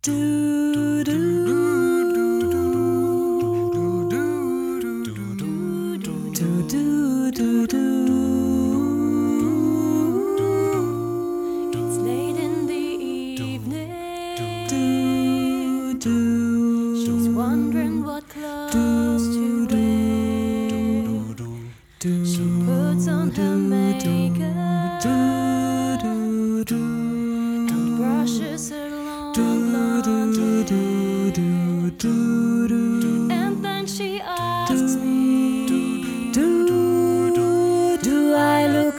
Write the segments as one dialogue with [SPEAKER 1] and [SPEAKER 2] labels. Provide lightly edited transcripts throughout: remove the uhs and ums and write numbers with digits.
[SPEAKER 1] Do do do do do.
[SPEAKER 2] It's late in the evening.
[SPEAKER 1] Do do.
[SPEAKER 2] She's wondering what clothes to wear. She puts on her makeup and brushes her long blonde hair. And then she asks me,
[SPEAKER 1] Do I look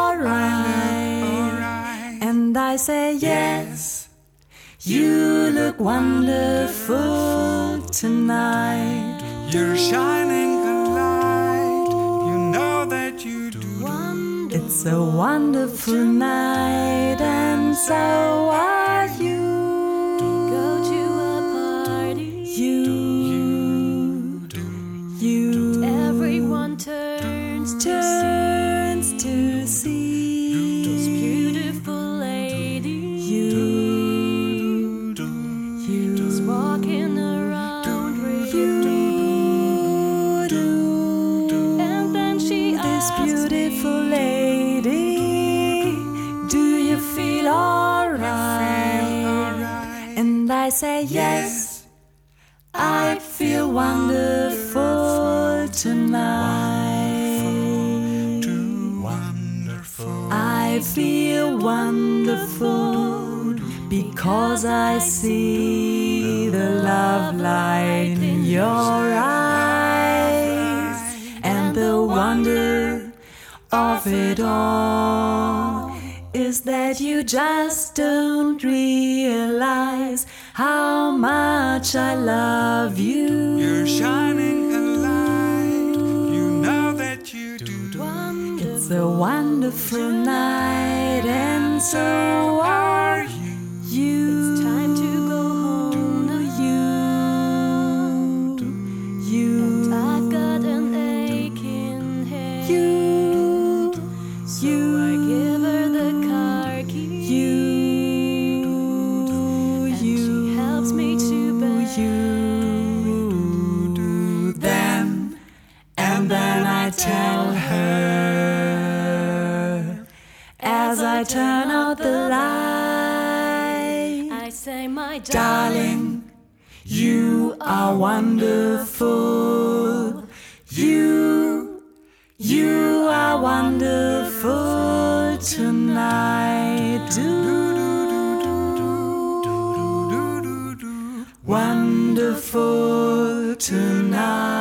[SPEAKER 1] alright? And I say yes. You look wonderful tonight.
[SPEAKER 3] You're shining a light. You know that you do.
[SPEAKER 1] It's a wonderful night, and so are you.
[SPEAKER 2] go to a party.
[SPEAKER 1] You.
[SPEAKER 2] Everyone turns
[SPEAKER 1] to see
[SPEAKER 2] this beautiful lady. Just walking around with and then she
[SPEAKER 1] this
[SPEAKER 2] asks
[SPEAKER 1] beautiful lady, do you feel alright? And I say yes, I feel wonderful tonight. I feel wonderful because I see the love light in your eyes, and the wonder of it all is that you just don't realize how much I love you.
[SPEAKER 3] You're shining a light. You know that you do.
[SPEAKER 1] It's a wonderful night, and so are you.
[SPEAKER 2] It's time to go home now. And I've got an aching head. So I give her the car keys. And she helps me to bed.
[SPEAKER 1] And then I tell her, as I turn out the light,
[SPEAKER 2] I say, my
[SPEAKER 1] darling, you are wonderful. You are wonderful tonight. Wonderful tonight.